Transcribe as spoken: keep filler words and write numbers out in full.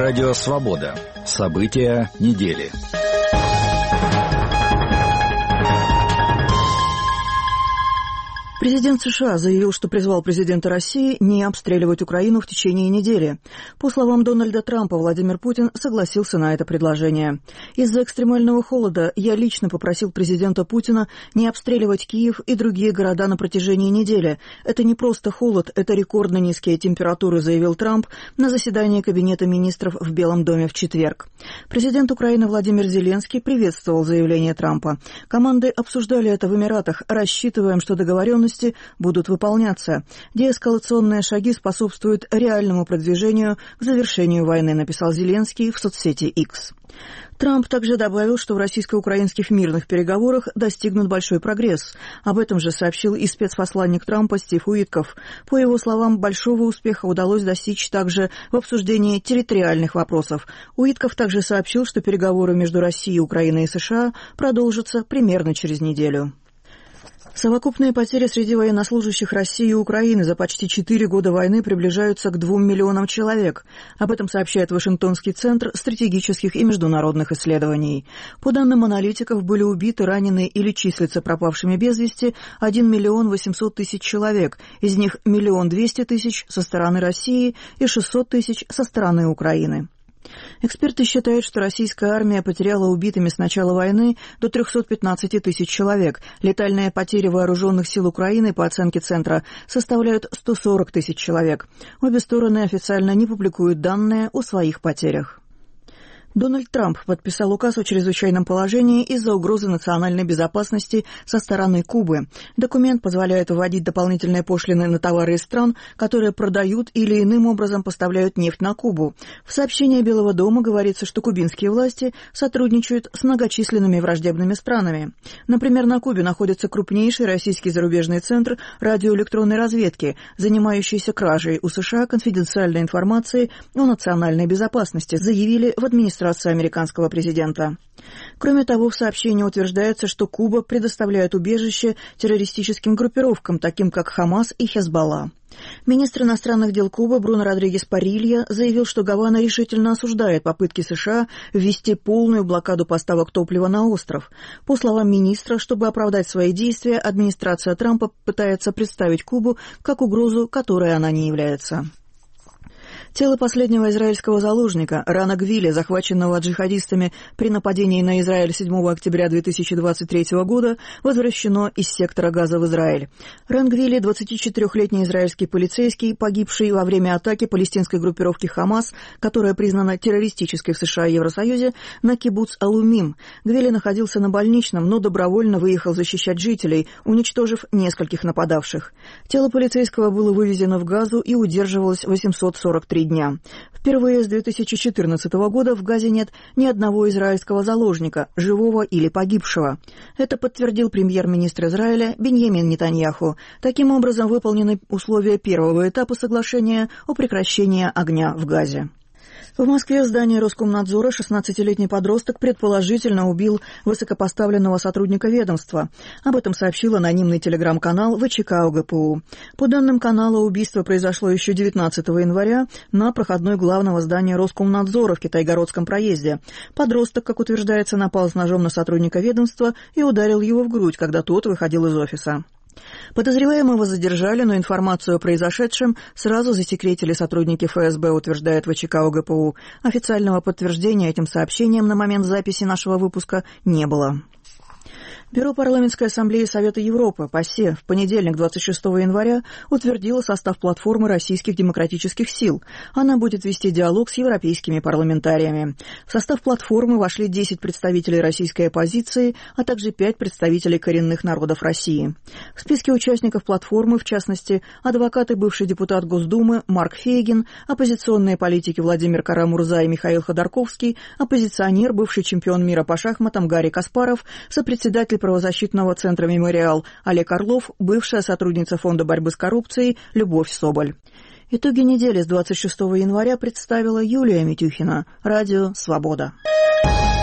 Радио «Свобода». События недели. Президент США заявил, что призвал президента России не обстреливать Украину в течение недели. По словам Дональда Трампа, Владимир Путин согласился на это предложение. Из-за экстремального холода я лично попросил президента Путина не обстреливать Киев и другие города на протяжении недели. Это не просто холод, это рекордно низкие температуры, заявил Трамп на заседании Кабинета министров в Белом доме в четверг. Президент Украины Владимир Зеленский приветствовал заявление Трампа. Команды обсуждали это в Эмиратах. Рассчитываем, что договоренности будут выполняться. Деэскалационные шаги способствуют реальному продвижению к завершению войны, написал Зеленский в соцсети X. Трамп также добавил, что в российско-украинских мирных переговорах достигнут большой прогресс. Об этом же сообщил и спецпосланник Трампа Стив Уитков. По его словам, большого успеха удалось достичь также в обсуждении территориальных вопросов. Уитков также сообщил, что переговоры между Россией, Украиной и США продолжатся примерно через неделю. Совокупные потери среди военнослужащих России и Украины за почти четыре года войны приближаются к двум миллионам человек. Об этом сообщает Вашингтонский центр стратегических и международных исследований. По данным аналитиков, были убиты, ранены или числятся пропавшими без вести один миллион восемьсот тысяч человек, из них миллион двести тысяч со стороны России и шестьсот тысяч со стороны Украины. Эксперты считают, что российская армия потеряла убитыми с начала войны до триста пятнадцать тысяч человек. Летальные потери вооруженных сил Украины, по оценке Центра, составляют сто сорок тысяч человек. Обе стороны официально не публикуют данные о своих потерях. Дональд Трамп подписал указ о чрезвычайном положении из-за угрозы национальной безопасности со стороны Кубы. Документ позволяет вводить дополнительные пошлины на товары из стран, которые продают или иным образом поставляют нефть на Кубу. В сообщении Белого дома говорится, что кубинские власти сотрудничают с многочисленными враждебными странами. Например, на Кубе находится крупнейший российский зарубежный центр радиоэлектронной разведки, занимающийся кражей у США конфиденциальной информации о национальной безопасности, заявили в администрации американского президента. Кроме того, в сообщении утверждается, что Куба предоставляет убежище террористическим группировкам, таким как Хамас и Хезболла. Министр иностранных дел Кубы Бруно Родригес Парилья заявил, что Гавана решительно осуждает попытки США ввести полную блокаду поставок топлива на остров. По словам министра, чтобы оправдать свои действия, администрация Трампа пытается представить Кубу как угрозу, которой она не является. Тело последнего израильского заложника, Рана Гвили, захваченного джихадистами при нападении на Израиль седьмого октября две тысячи двадцать третьего года, возвращено из сектора Газа в Израиль. Ран Гвили, двадцатичетырехлетний израильский полицейский, погибший во время атаки палестинской группировки «Хамас», которая признана террористической в США и Евросоюзе, на кибуц Алумим. Гвили находился на больничном, но добровольно выехал защищать жителей, уничтожив нескольких нападавших. Тело полицейского было вывезено в Газу и удерживалось восемьсот сорок три дня. Впервые с две тысячи четырнадцатого года в Газе нет ни одного израильского заложника, живого или погибшего. Это подтвердил премьер-министр Израиля Биньямин Нетаньяху. Таким образом, выполнены условия первого этапа соглашения о прекращении огня в Газе. В Москве в здании Роскомнадзора шестнадцатилетний подросток предположительно убил высокопоставленного сотрудника ведомства. Об этом сообщил анонимный телеграм-канал ВЧК ОГПУ. По данным канала, убийство произошло еще девятнадцатого января на проходной главного здания Роскомнадзора в Китайгородском проезде. Подросток, как утверждается, напал с ножом на сотрудника ведомства и ударил его в грудь, когда тот выходил из офиса. Подозреваемого задержали, но информацию о произошедшем сразу засекретили сотрудники ФСБ, утверждает ВЧК ОГПУ. Официального подтверждения этим сообщением на момент записи нашего выпуска не было. Бюро парламентской ассамблеи Совета Европы, ПАСЕ, в понедельник, двадцать шестого января, утвердило состав платформы российских демократических сил. Она будет вести диалог с европейскими парламентариями. В состав платформы вошли десять представителей российской оппозиции, а также пять представителей коренных народов России. В списке участников платформы, в частности, адвокат и бывший депутат Госдумы Марк Фейгин, оппозиционные политики Владимир Кара-Мурза и Михаил Ходорковский, оппозиционер, бывший чемпион мира по шахматам Гарри Каспаров, сопредседатель правозащитного центра «Мемориал» Олег Орлов, бывшая сотрудница Фонда борьбы с коррупцией Любовь Соболь. Итоги недели с двадцать шестого января представила Юлия Митюхина. Радио «Свобода».